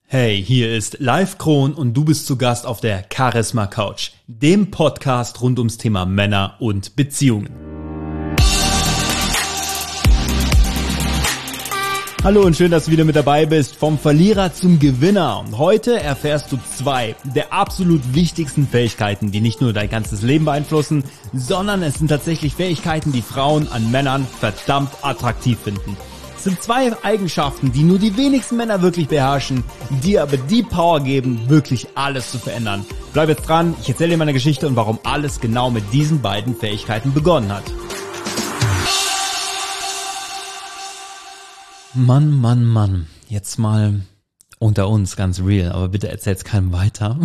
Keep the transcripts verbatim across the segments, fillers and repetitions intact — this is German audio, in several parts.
Hey, hier ist Live Kron und du bist zu Gast auf der Charisma Couch, dem Podcast rund ums Thema Männer und Beziehungen. Hallo und schön, dass du wieder mit dabei bist, vom Verlierer zum Gewinner. Und heute erfährst du zwei der absolut wichtigsten Fähigkeiten, die nicht nur dein ganzes Leben beeinflussen, sondern es sind tatsächlich Fähigkeiten, die Frauen an Männern verdammt attraktiv finden. Es sind zwei Eigenschaften, die nur die wenigsten Männer wirklich beherrschen, die aber die Power geben, wirklich alles zu verändern. Bleib jetzt dran, ich erzähle dir meine Geschichte und warum alles genau mit diesen beiden Fähigkeiten begonnen hat. Mann, Mann, Mann, jetzt mal unter uns, ganz real, aber bitte erzähl's keinem weiter.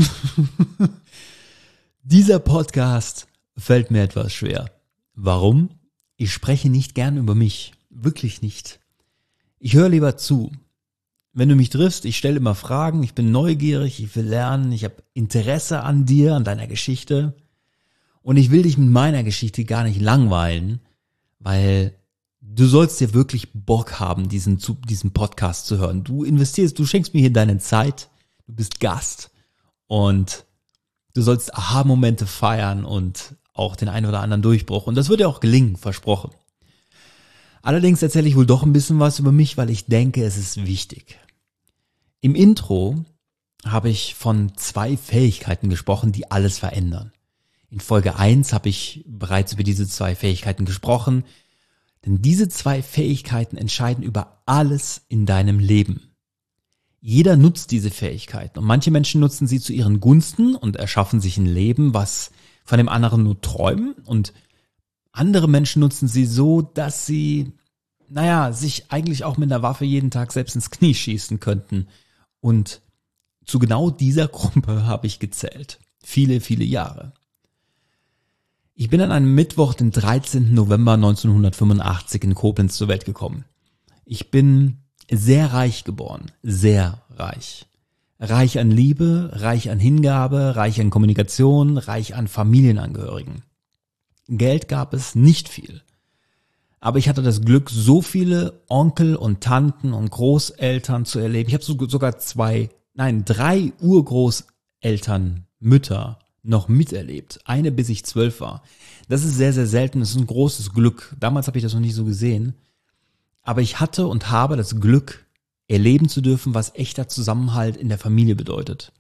Dieser Podcast fällt mir etwas schwer. Warum? Ich spreche nicht gern über mich, wirklich nicht. Ich höre lieber zu. Wenn du mich triffst, ich stelle immer Fragen, ich bin neugierig, ich will lernen, ich habe Interesse an dir, an deiner Geschichte. Und ich will dich mit meiner Geschichte gar nicht langweilen, weil du sollst dir wirklich Bock haben, diesen, diesen Podcast zu hören. Du investierst, du schenkst mir hier deine Zeit, du bist Gast und du sollst Aha-Momente feiern und auch den einen oder anderen Durchbruch. Und das wird dir auch gelingen, versprochen. Allerdings erzähle ich wohl doch ein bisschen was über mich, weil ich denke, es ist wichtig. Im Intro habe ich von zwei Fähigkeiten gesprochen, die alles verändern. In Folge eins habe ich bereits über diese zwei Fähigkeiten gesprochen, denn diese zwei Fähigkeiten entscheiden über alles in deinem Leben. Jeder nutzt diese Fähigkeiten und manche Menschen nutzen sie zu ihren Gunsten und erschaffen sich ein Leben, was von dem anderen nur träumen, und andere Menschen nutzen sie so, dass sie, naja, sich eigentlich auch mit einer Waffe jeden Tag selbst ins Knie schießen könnten. Und zu genau dieser Gruppe habe ich gezählt. Viele, viele Jahre. Ich bin an einem Mittwoch, den dreizehnten November neunzehnhundertfünfundachtzig in Koblenz zur Welt gekommen. Ich bin sehr reich geboren, sehr reich. Reich an Liebe, reich an Hingabe, reich an Kommunikation, reich an Familienangehörigen. Geld gab es nicht viel. Aber ich hatte das Glück, so viele Onkel und Tanten und Großeltern zu erleben. Ich habe sogar zwei, nein, drei Urgroßeltern, Mütter noch miterlebt. Eine, bis ich zwölf war. Das ist sehr, sehr selten. Das ist ein großes Glück. Damals habe ich das noch nicht so gesehen. Aber ich hatte und habe das Glück, erleben zu dürfen, was echter Zusammenhalt in der Familie bedeutet.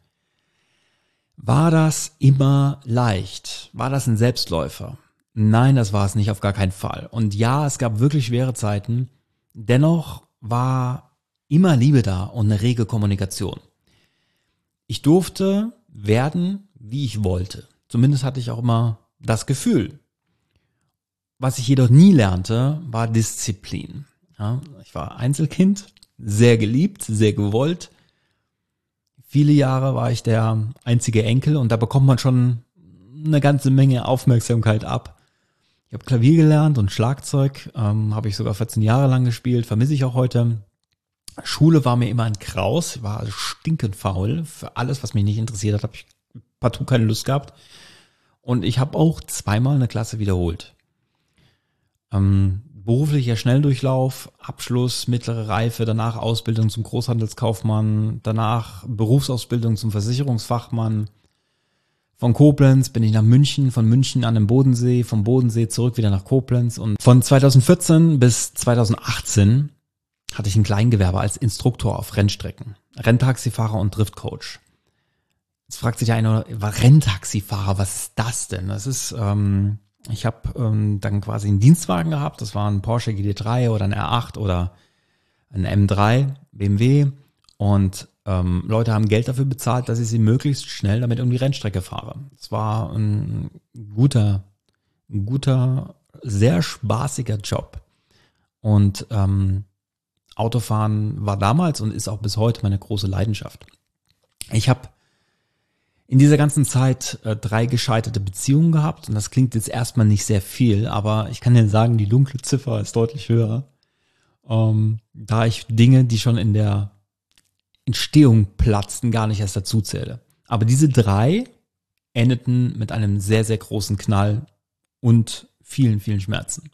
War das immer leicht? War das ein Selbstläufer? Nein, das war es nicht, auf gar keinen Fall. Und ja, es gab wirklich schwere Zeiten. Dennoch war immer Liebe da und eine rege Kommunikation. Ich durfte werden, wie ich wollte. Zumindest hatte ich auch immer das Gefühl. Was ich jedoch nie lernte, war Disziplin. Ja, ich war Einzelkind, sehr geliebt, sehr gewollt. Viele Jahre war ich der einzige Enkel und da bekommt man schon eine ganze Menge Aufmerksamkeit ab. Ich habe Klavier gelernt und Schlagzeug, ähm, habe ich sogar vierzehn Jahre lang gespielt, vermisse ich auch heute. Schule war mir immer ein Graus, ich war stinkend faul. Für alles, was mich nicht interessiert hat, habe ich partout keine Lust gehabt. Und ich habe auch zweimal eine Klasse wiederholt. Ähm, beruflicher Schnelldurchlauf, Abschluss, mittlere Reife, danach Ausbildung zum Großhandelskaufmann, danach Berufsausbildung zum Versicherungsfachmann. Von Koblenz bin ich nach München, von München an den Bodensee, vom Bodensee zurück wieder nach Koblenz. Und von zweitausendvierzehn bis zweitausendachtzehn hatte ich ein Kleingewerbe als Instruktor auf Rennstrecken. Renntaxifahrer und Driftcoach. Jetzt fragt sich einer, war Renntaxifahrer, was ist das denn? Das ist, ähm, ich habe ähm, dann quasi einen Dienstwagen gehabt, das war ein Porsche G T drei oder ein R acht oder ein M drei, B M W, und ähm, Leute haben Geld dafür bezahlt, dass ich sie möglichst schnell damit um die Rennstrecke fahre. Es war ein guter, ein guter, sehr spaßiger Job. Und ähm, Autofahren war damals und ist auch bis heute meine große Leidenschaft. Ich habe in dieser ganzen Zeit äh, drei gescheiterte Beziehungen gehabt und das klingt jetzt erstmal nicht sehr viel, aber ich kann dir sagen, die dunkle Ziffer ist deutlich höher. Ähm, da ich Dinge, die schon in der Entstehung platzten, gar nicht erst dazu zähle. Aber diese drei endeten mit einem sehr, sehr großen Knall und vielen, vielen Schmerzen.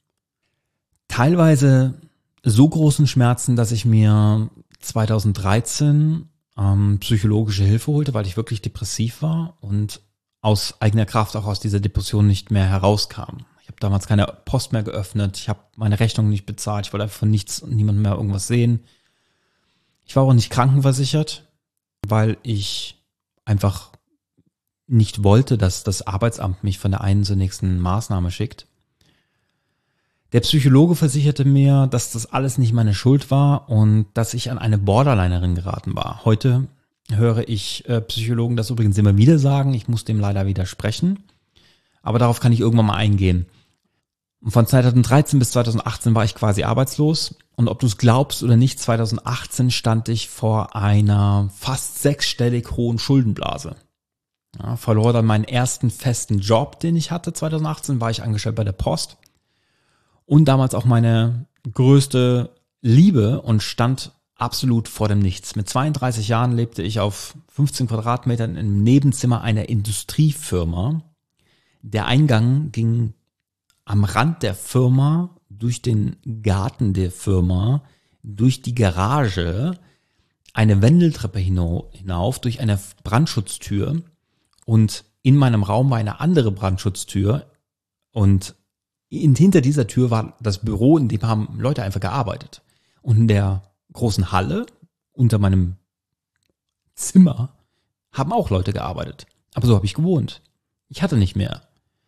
Teilweise so großen Schmerzen, dass ich mir zweitausenddreizehn ähm, psychologische Hilfe holte, weil ich wirklich depressiv war und aus eigener Kraft auch aus dieser Depression nicht mehr herauskam. Ich habe damals keine Post mehr geöffnet, ich habe meine Rechnung nicht bezahlt, ich wollte einfach von nichts und niemandem mehr irgendwas sehen. Ich war auch nicht krankenversichert, weil ich einfach nicht wollte, dass das Arbeitsamt mich von der einen zur nächsten Maßnahme schickt. Der Psychologe versicherte mir, dass das alles nicht meine Schuld war und dass ich an eine Borderlinerin geraten war. Heute höre ich äh, Psychologen das übrigens immer wieder sagen. Ich muss dem leider widersprechen. Aber darauf kann ich irgendwann mal eingehen. Und von zweitausenddreizehn bis zweitausendachtzehn war ich quasi arbeitslos. Und ob du es glaubst oder nicht, zweitausendachtzehn stand ich vor einer fast sechsstellig hohen Schuldenblase. Ja, verlor dann meinen ersten festen Job, den ich hatte. zweitausendachtzehn war ich angestellt bei der Post. Und damals auch meine größte Liebe und stand absolut vor dem Nichts. Mit zweiunddreißig Jahren lebte ich auf fünfzehn Quadratmetern im Nebenzimmer einer Industriefirma. Der Eingang ging am Rand der Firma, durch den Garten der Firma, durch die Garage, eine Wendeltreppe hinauf, durch eine Brandschutztür und in meinem Raum war eine andere Brandschutztür und hinter dieser Tür war das Büro, in dem haben Leute einfach gearbeitet. Und in der großen Halle unter meinem Zimmer haben auch Leute gearbeitet. Aber so habe ich gewohnt. Ich hatte nicht mehr.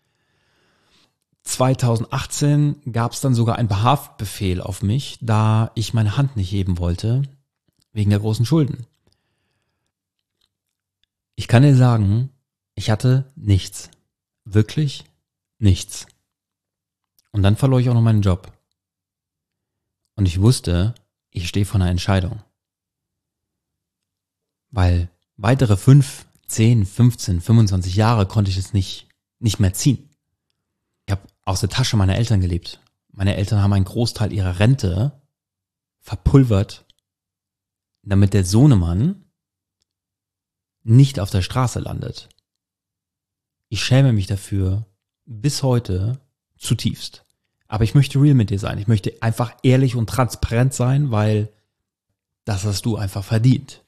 zweitausendachtzehn gab es dann sogar einen Behaftbefehl auf mich, da ich meine Hand nicht heben wollte, wegen der großen Schulden. Ich kann dir sagen, ich hatte nichts. Wirklich nichts. Und dann verlor ich auch noch meinen Job. Und ich wusste, ich stehe vor einer Entscheidung. Weil weitere fünf, zehn, fünfzehn, fünfundzwanzig Jahre konnte ich es nicht, nicht mehr ziehen. Ich habe aus der Tasche meiner Eltern gelebt. Meine Eltern haben einen Großteil ihrer Rente verpulvert, damit der Sohnemann nicht auf der Straße landet. Ich schäme mich dafür bis heute zutiefst. Aber ich möchte real mit dir sein. Ich möchte einfach ehrlich und transparent sein, weil das hast du einfach verdient.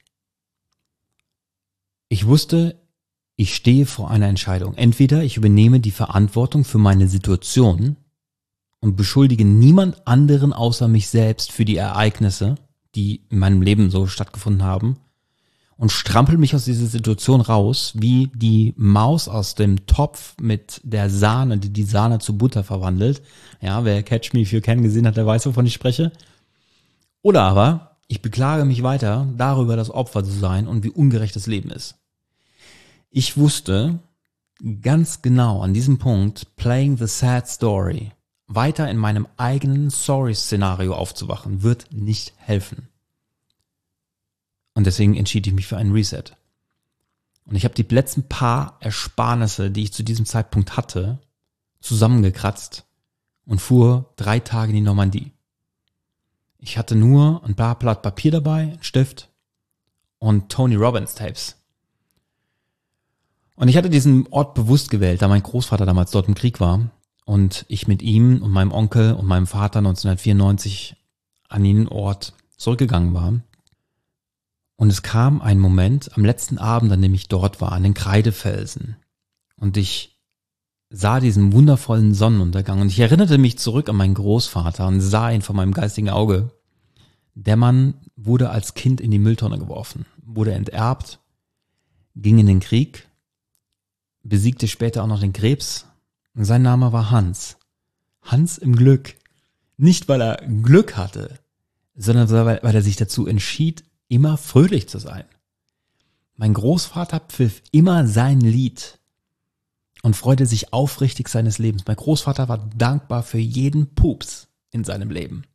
Ich wusste, ich stehe vor einer Entscheidung. Entweder ich übernehme die Verantwortung für meine Situation und beschuldige niemand anderen außer mich selbst für die Ereignisse, die in meinem Leben so stattgefunden haben, und strampel mich aus dieser Situation raus, wie die Maus aus dem Topf mit der Sahne, die die Sahne zu Butter verwandelt. Ja, wer Catch Me If You Can gesehen hat, der weiß, wovon ich spreche. Oder aber, ich beklage mich weiter darüber, das Opfer zu sein und wie ungerecht das Leben ist. Ich wusste ganz genau an diesem Punkt, playing the sad story, weiter in meinem eigenen Sorry-Szenario aufzuwachen, wird nicht helfen. Und deswegen entschied ich mich für einen Reset. Und ich habe die letzten paar Ersparnisse, die ich zu diesem Zeitpunkt hatte, zusammengekratzt und fuhr drei Tage in die Normandie. Ich hatte nur ein paar Blatt Papier dabei, einen Stift und Tony Robbins Tapes. Und ich hatte diesen Ort bewusst gewählt, da mein Großvater damals dort im Krieg war und ich mit ihm und meinem Onkel und meinem Vater neunzehnhundertvierundneunzig an den Ort zurückgegangen war. Und es kam ein Moment am letzten Abend, an dem ich dort war, an den Kreidefelsen. Und ich sah diesen wundervollen Sonnenuntergang. Und ich erinnerte mich zurück an meinen Großvater und sah ihn vor meinem geistigen Auge. Der Mann wurde als Kind in die Mülltonne geworfen, wurde enterbt, ging in den Krieg, besiegte später auch noch den Krebs. Und sein Name war Hans. Hans im Glück. Nicht, weil er Glück hatte, sondern weil, weil er sich dazu entschied, immer fröhlich zu sein. Mein Großvater pfiff immer sein Lied und freute sich aufrichtig seines Lebens. Mein Großvater war dankbar für jeden Pups in seinem Leben.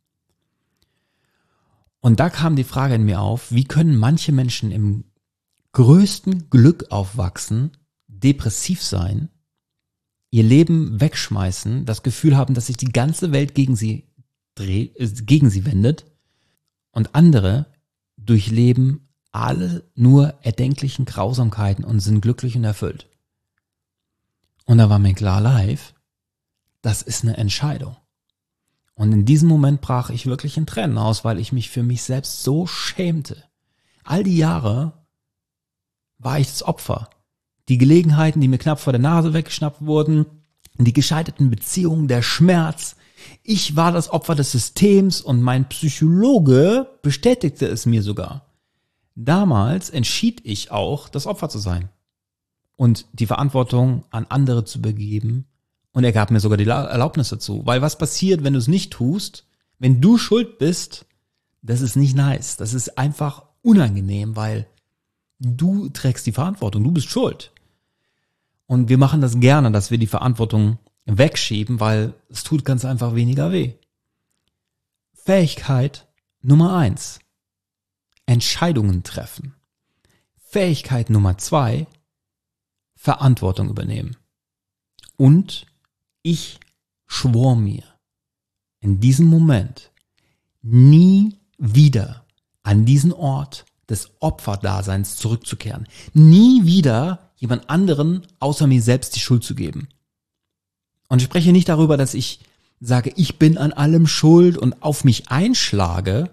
Und da kam die Frage in mir auf, wie können manche Menschen im größten Glück aufwachsen, depressiv sein, ihr Leben wegschmeißen, das Gefühl haben, dass sich die ganze Welt gegen sie dreht, äh, gegen sie wendet, und andere durchleben alle nur erdenklichen Grausamkeiten und sind glücklich und erfüllt. Und da war mir klar, live, das ist eine Entscheidung. Und in diesem Moment brach ich wirklich in Tränen aus, weil ich mich für mich selbst so schämte. All die Jahre war ich das Opfer. Die Gelegenheiten, die mir knapp vor der Nase weggeschnappt wurden, die gescheiterten Beziehungen, der Schmerz. Ich war das Opfer des Systems und mein Psychologe bestätigte es mir sogar. Damals entschied ich auch, das Opfer zu sein und die Verantwortung an andere zu übergeben. Und er gab mir sogar die Erlaubnis dazu. Weil was passiert, wenn du es nicht tust? Wenn du schuld bist, das ist nicht nice. Das ist einfach unangenehm, weil du trägst die Verantwortung. Du bist schuld. Und wir machen das gerne, dass wir die Verantwortung wegschieben, weil es tut ganz einfach weniger weh. Fähigkeit Nummer eins. Entscheidungen treffen. Fähigkeit Nummer zwei. Verantwortung übernehmen. Und ich schwor mir in diesem Moment nie wieder an diesen Ort des Opferdaseins zurückzukehren. Nie wieder jemand anderen außer mir selbst die Schuld zu geben. Und ich spreche nicht darüber, dass ich sage, ich bin an allem schuld und auf mich einschlage.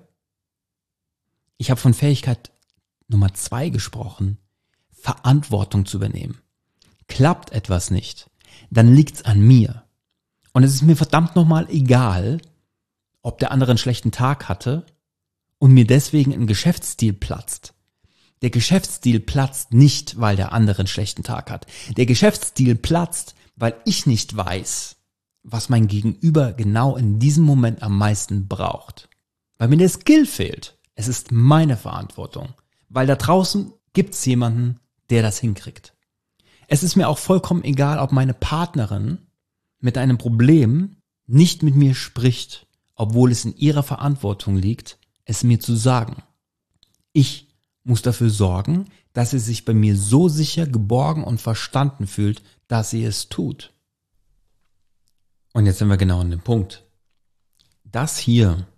Ich habe von Fähigkeit Nummer zwei gesprochen, Verantwortung zu übernehmen. Klappt etwas nicht, dann liegt's an mir. Und es ist mir verdammt nochmal egal, ob der andere einen schlechten Tag hatte und mir deswegen ein Geschäftsstil platzt. Der Geschäftsstil platzt nicht, weil der andere einen schlechten Tag hat. Der Geschäftsstil platzt, weil ich nicht weiß, was mein Gegenüber genau in diesem Moment am meisten braucht. Weil mir der Skill fehlt. Es ist meine Verantwortung. Weil da draußen gibt's jemanden, der das hinkriegt. Es ist mir auch vollkommen egal, ob meine Partnerin mit einem Problem nicht mit mir spricht, obwohl es in ihrer Verantwortung liegt, es mir zu sagen. Ich muss dafür sorgen, dass sie sich bei mir so sicher, geborgen und verstanden fühlt, dass sie es tut. Und jetzt sind wir genau an dem Punkt. Das hier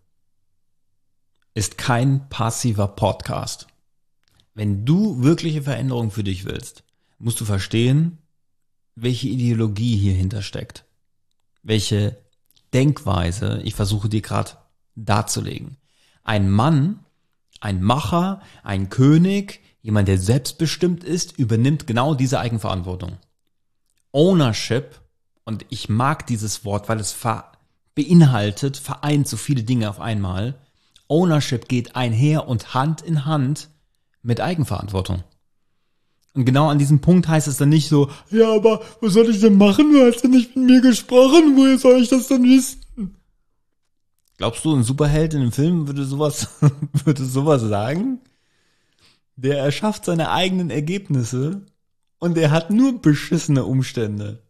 ist kein passiver Podcast. Wenn du wirkliche Veränderung für dich willst, musst du verstehen, welche Ideologie hier hintersteckt. Welche Denkweise ich versuche dir gerade darzulegen. Ein Mann, ein Macher, ein König, jemand, der selbstbestimmt ist, übernimmt genau diese Eigenverantwortung. Ownership, und ich mag dieses Wort, weil es ver- beinhaltet, vereint so viele Dinge auf einmal. Ownership geht einher und Hand in Hand mit Eigenverantwortung. Und genau an diesem Punkt heißt es dann nicht so, ja, aber was soll ich denn machen? Du hast ja nicht mit mir gesprochen, woher soll ich das denn wissen? Glaubst du, ein Superheld in einem Film würde sowas, würde sowas sagen? Der erschafft seine eigenen Ergebnisse und er hat nur beschissene Umstände.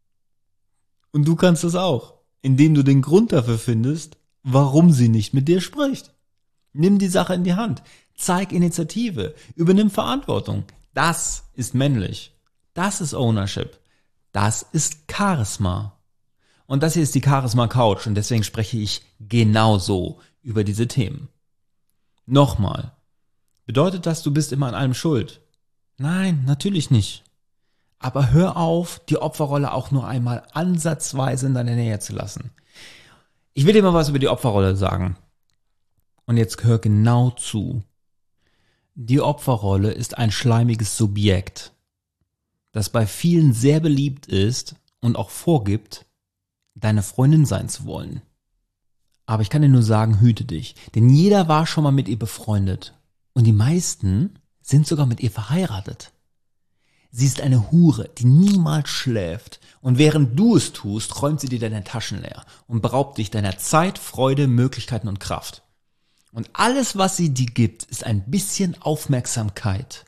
Und du kannst das auch, indem du den Grund dafür findest, warum sie nicht mit dir spricht. Nimm die Sache in die Hand. Zeig Initiative. Übernimm Verantwortung. Das ist männlich. Das ist Ownership. Das ist Charisma. Und das hier ist die Charisma Couch und deswegen spreche ich genauso über diese Themen. Nochmal. Bedeutet das, du bist immer an allem schuld? Nein, natürlich nicht. Aber hör auf, die Opferrolle auch nur einmal ansatzweise in deiner Nähe zu lassen. Ich will dir mal was über die Opferrolle sagen. Und jetzt hör genau zu. Die Opferrolle ist ein schleimiges Subjekt, das bei vielen sehr beliebt ist und auch vorgibt, deine Freundin sein zu wollen. Aber ich kann dir nur sagen, hüte dich. Denn jeder war schon mal mit ihr befreundet. Und die meisten sind sogar mit ihr verheiratet. Sie ist eine Hure, die niemals schläft. Und während du es tust, räumt sie dir deine Taschen leer und beraubt dich deiner Zeit, Freude, Möglichkeiten und Kraft. Und alles, was sie dir gibt, ist ein bisschen Aufmerksamkeit,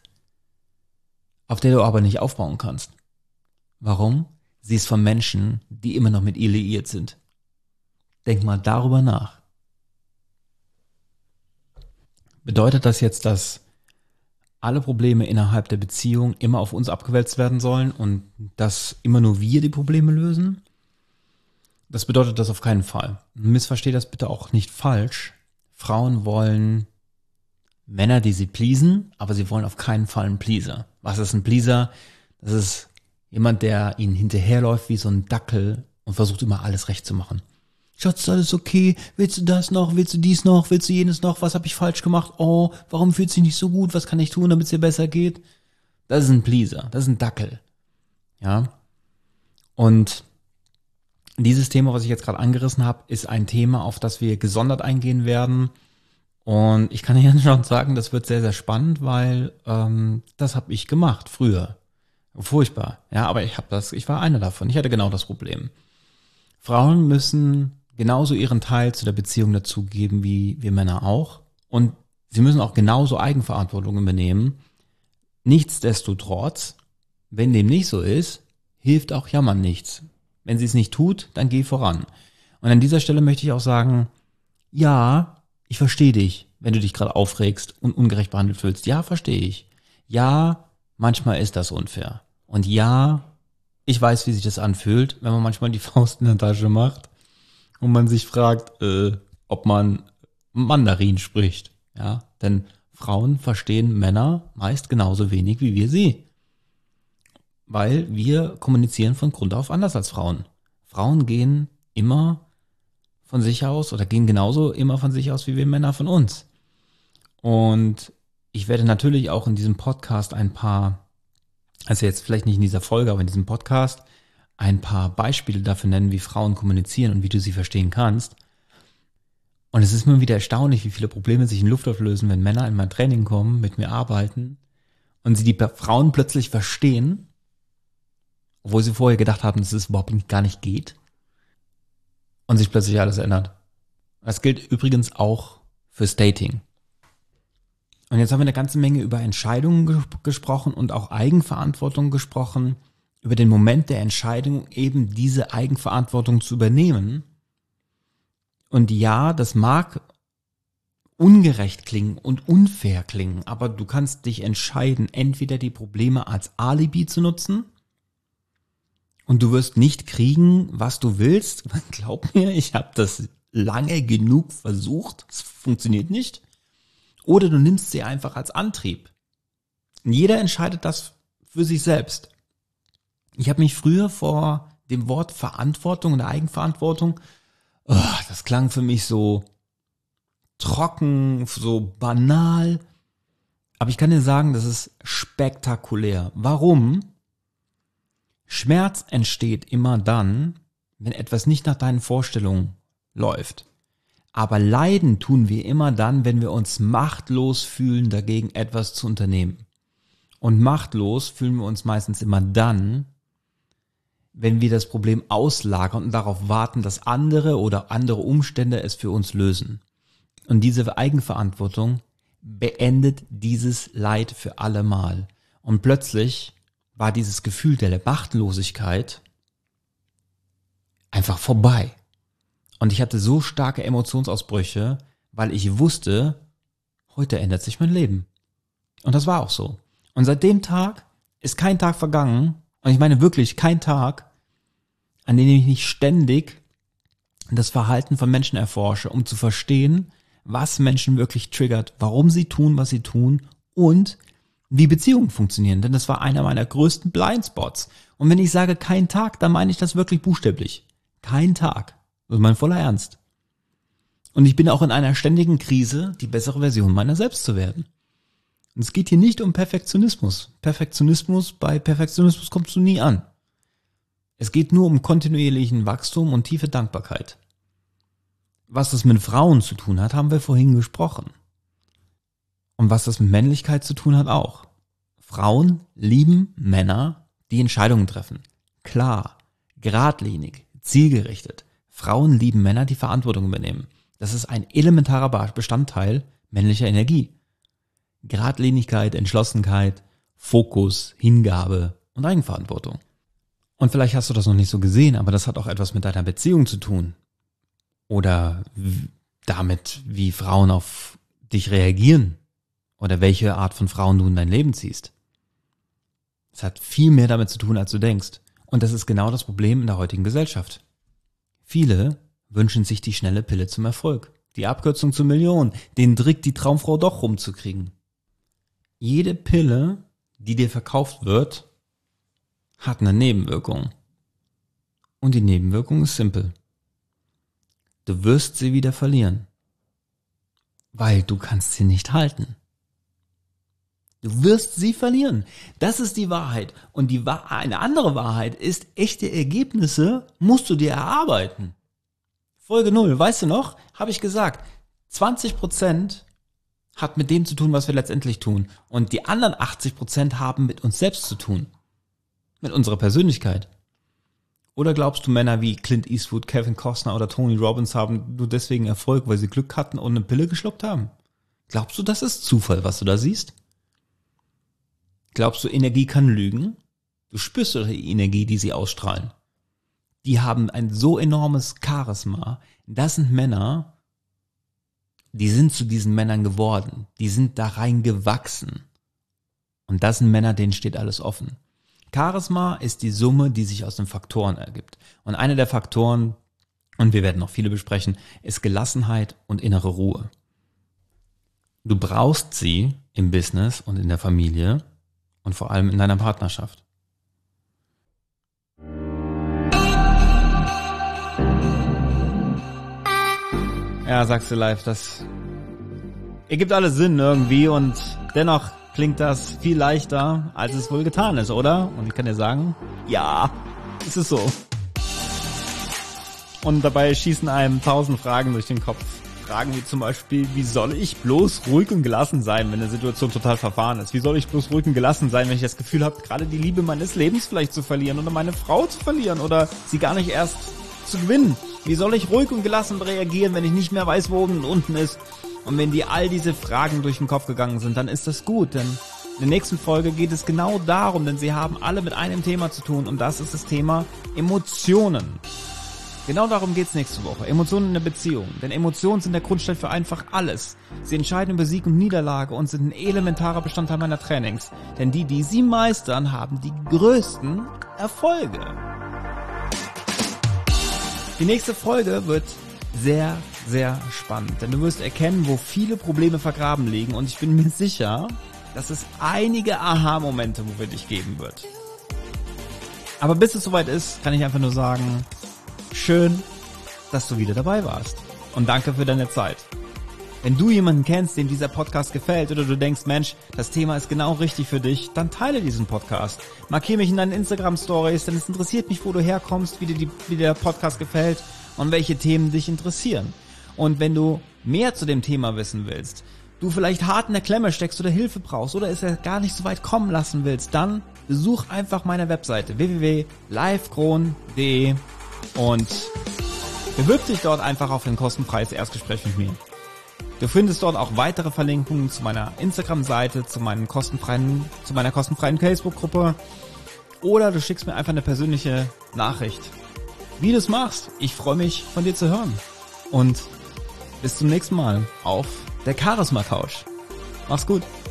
auf der du aber nicht aufbauen kannst. Warum? Sie ist von Menschen, die immer noch mit ihr liiert sind. Denk mal darüber nach. Bedeutet das jetzt, dass alle Probleme innerhalb der Beziehung immer auf uns abgewälzt werden sollen und dass immer nur wir die Probleme lösen? Das bedeutet das auf keinen Fall. Missversteh das bitte auch nicht falsch. Frauen wollen Männer, die sie pleasen, aber sie wollen auf keinen Fall einen Pleaser. Was ist ein Pleaser? Das ist jemand, der ihnen hinterherläuft wie so ein Dackel und versucht immer alles recht zu machen. Schatz, ist alles okay? Willst du das noch? Willst du dies noch? Willst du jenes noch? Was habe ich falsch gemacht? Oh, warum fühlt sich nicht so gut? Was kann ich tun, damit es dir besser geht? Das ist ein Pleaser, das ist ein Dackel. Ja. Und dieses Thema, was ich jetzt gerade angerissen habe, ist ein Thema, auf das wir gesondert eingehen werden. Und ich kann Ihnen schon sagen, das wird sehr, sehr spannend, weil ähm, das habe ich gemacht früher. Furchtbar. Ja, aber ich habe das, ich war einer davon. Ich hatte genau das Problem. Frauen müssen genauso ihren Teil zu der Beziehung dazugeben wie wir Männer auch. Und sie müssen auch genauso Eigenverantwortung übernehmen. Nichtsdestotrotz, wenn dem nicht so ist, hilft auch Jammern nichts. Wenn sie es nicht tut, dann geh voran. Und an dieser Stelle möchte ich auch sagen, ja, ich verstehe dich, wenn du dich gerade aufregst und ungerecht behandelt fühlst. Ja, verstehe ich. Ja, manchmal ist das unfair. Und ja, ich weiß, wie sich das anfühlt, wenn man manchmal die Faust in der Tasche macht und man sich fragt, äh, ob man Mandarin spricht. Ja, denn Frauen verstehen Männer meist genauso wenig wie wir sie. Weil wir kommunizieren von Grund auf anders als Frauen. Frauen gehen immer von sich aus oder gehen genauso immer von sich aus wie wir Männer von uns. Und ich werde natürlich auch in diesem Podcast ein paar, also jetzt vielleicht nicht in dieser Folge, aber in diesem Podcast ein paar Beispiele dafür nennen, wie Frauen kommunizieren und wie du sie verstehen kannst. Und es ist mir wieder erstaunlich, wie viele Probleme sich in Luft auflösen, wenn Männer in mein Training kommen, mit mir arbeiten und sie die Frauen plötzlich verstehen, obwohl sie vorher gedacht haben, dass es überhaupt nicht, gar nicht geht und sich plötzlich alles ändert. Das gilt übrigens auch fürs Dating. Und jetzt haben wir eine ganze Menge über Entscheidungen ge- gesprochen und auch Eigenverantwortung gesprochen, über den Moment der Entscheidung, eben diese Eigenverantwortung zu übernehmen. Und ja, das mag ungerecht klingen und unfair klingen, aber du kannst dich entscheiden, entweder die Probleme als Alibi zu nutzen und du wirst nicht kriegen, was du willst. Glaub mir, ich habe das lange genug versucht, es funktioniert nicht. Oder du nimmst sie einfach als Antrieb. Und jeder entscheidet das für sich selbst. Ich habe mich früher vor dem Wort Verantwortung und Eigenverantwortung, oh, das klang für mich so trocken, so banal. Aber ich kann dir sagen, das ist spektakulär. Warum? Schmerz entsteht immer dann, wenn etwas nicht nach deinen Vorstellungen läuft. Aber leiden tun wir immer dann, wenn wir uns machtlos fühlen, dagegen etwas zu unternehmen. Und machtlos fühlen wir uns meistens immer dann, wenn wir das Problem auslagern und darauf warten, dass andere oder andere Umstände es für uns lösen. Und diese Eigenverantwortung beendet dieses Leid für alle Mal. Und plötzlich war dieses Gefühl der Machtlosigkeit einfach vorbei. Und ich hatte so starke Emotionsausbrüche, weil ich wusste, heute ändert sich mein Leben. Und das war auch so. Und seit dem Tag ist kein Tag vergangen, und ich meine wirklich kein Tag, an dem ich nicht ständig das Verhalten von Menschen erforsche, um zu verstehen, was Menschen wirklich triggert, warum sie tun, was sie tun und wie Beziehungen funktionieren. Denn das war einer meiner größten Blindspots. Und wenn ich sage kein Tag, dann meine ich das wirklich buchstäblich. Kein Tag. Das ist mein voller Ernst. Und ich bin auch in einer ständigen Krise, die bessere Version meiner selbst zu werden. Und es geht hier nicht um Perfektionismus. Perfektionismus, bei Perfektionismus kommst du nie an. Es geht nur um kontinuierlichen Wachstum und tiefe Dankbarkeit. Was das mit Frauen zu tun hat, haben wir vorhin gesprochen. Und was das mit Männlichkeit zu tun hat auch. Frauen lieben Männer, die Entscheidungen treffen. Klar, geradlinig, zielgerichtet. Frauen lieben Männer, die Verantwortung übernehmen. Das ist ein elementarer Bestandteil männlicher Energie. Geradlinigkeit, Entschlossenheit, Fokus, Hingabe und Eigenverantwortung. Und vielleicht hast du das noch nicht so gesehen, aber das hat auch etwas mit deiner Beziehung zu tun. Oder damit, wie Frauen auf dich reagieren. Oder welche Art von Frauen du in dein Leben ziehst. Es hat viel mehr damit zu tun, als du denkst. Und das ist genau das Problem in der heutigen Gesellschaft. Viele wünschen sich die schnelle Pille zum Erfolg. Die Abkürzung zur Million. Den Trick, die Traumfrau doch rumzukriegen. Jede Pille, die dir verkauft wird, hat eine Nebenwirkung. Und die Nebenwirkung ist simpel. Du wirst sie wieder verlieren. Weil du kannst sie nicht halten. Du wirst sie verlieren. Das ist die Wahrheit. Und die eine andere Wahrheit ist, echte Ergebnisse musst du dir erarbeiten. Folge null, weißt du noch? Habe ich gesagt, zwanzig Prozent hat mit dem zu tun, was wir letztendlich tun. Und die anderen achtzig Prozent haben mit uns selbst zu tun. Mit unserer Persönlichkeit. Oder glaubst du, Männer wie Clint Eastwood, Kevin Costner oder Tony Robbins haben nur deswegen Erfolg, weil sie Glück hatten und eine Pille geschluckt haben? Glaubst du, das ist Zufall, was du da siehst? Glaubst du, Energie kann lügen? Du spürst doch die Energie, die sie ausstrahlen. Die haben ein so enormes Charisma. Das sind Männer, die sind zu diesen Männern geworden. Die sind da rein gewachsen. Und das sind Männer, denen steht alles offen. Charisma ist die Summe, die sich aus den Faktoren ergibt. Und einer der Faktoren, und wir werden noch viele besprechen, ist Gelassenheit und innere Ruhe. Du brauchst sie im Business und in der Familie und vor allem in deiner Partnerschaft. Ja, sagst du live, das ergibt alles Sinn irgendwie und dennoch klingt das viel leichter, als es wohl getan ist, oder? Und ich kann dir sagen, ja, es ist so. Und dabei schießen einem tausend Fragen durch den Kopf. Fragen wie zum Beispiel, wie soll ich bloß ruhig und gelassen sein, wenn eine Situation total verfahren ist? Wie soll ich bloß ruhig und gelassen sein, wenn ich das Gefühl habe, gerade die Liebe meines Lebens vielleicht zu verlieren oder meine Frau zu verlieren oder sie gar nicht erst zu gewinnen? Wie soll ich ruhig und gelassen reagieren, wenn ich nicht mehr weiß, wo oben und unten ist? Und wenn dir all diese Fragen durch den Kopf gegangen sind, dann ist das gut, denn in der nächsten Folge geht es genau darum, denn sie haben alle mit einem Thema zu tun und das ist das Thema Emotionen. Genau darum geht's nächste Woche. Emotionen in der Beziehung. Denn Emotionen sind der Grundstein für einfach alles. Sie entscheiden über Sieg und Niederlage und sind ein elementarer Bestandteil meiner Trainings. Denn die, die sie meistern, haben die größten Erfolge. Die nächste Folge wird sehr, sehr spannend. Denn du wirst erkennen, wo viele Probleme vergraben liegen. Und ich bin mir sicher, dass es einige Aha-Momente, wo wir dich geben wird. Aber bis es soweit ist, kann ich einfach nur sagen, schön, dass du wieder dabei warst. Und danke für deine Zeit. Wenn du jemanden kennst, dem dieser Podcast gefällt oder du denkst, Mensch, das Thema ist genau richtig für dich, dann teile diesen Podcast. Markiere mich in deinen Instagram-Stories, denn es interessiert mich, wo du herkommst, wie dir, die, wie dir der Podcast gefällt und welche Themen dich interessieren. Und wenn du mehr zu dem Thema wissen willst, du vielleicht hart in der Klemme steckst oder Hilfe brauchst oder es ja gar nicht so weit kommen lassen willst, dann besuch einfach meine Webseite w w w punkt livekron punkt de und bewirb dich dort einfach auf ein kostenfreies Erstgespräch mit mir. Du findest dort auch weitere Verlinkungen zu meiner Instagram-Seite, zu meinem kostenfreien, zu meiner kostenfreien Facebook-Gruppe oder du schickst mir einfach eine persönliche Nachricht. Wie du es machst, ich freue mich von dir zu hören. Und bis zum nächsten Mal auf der Charisma Couch. Mach's gut.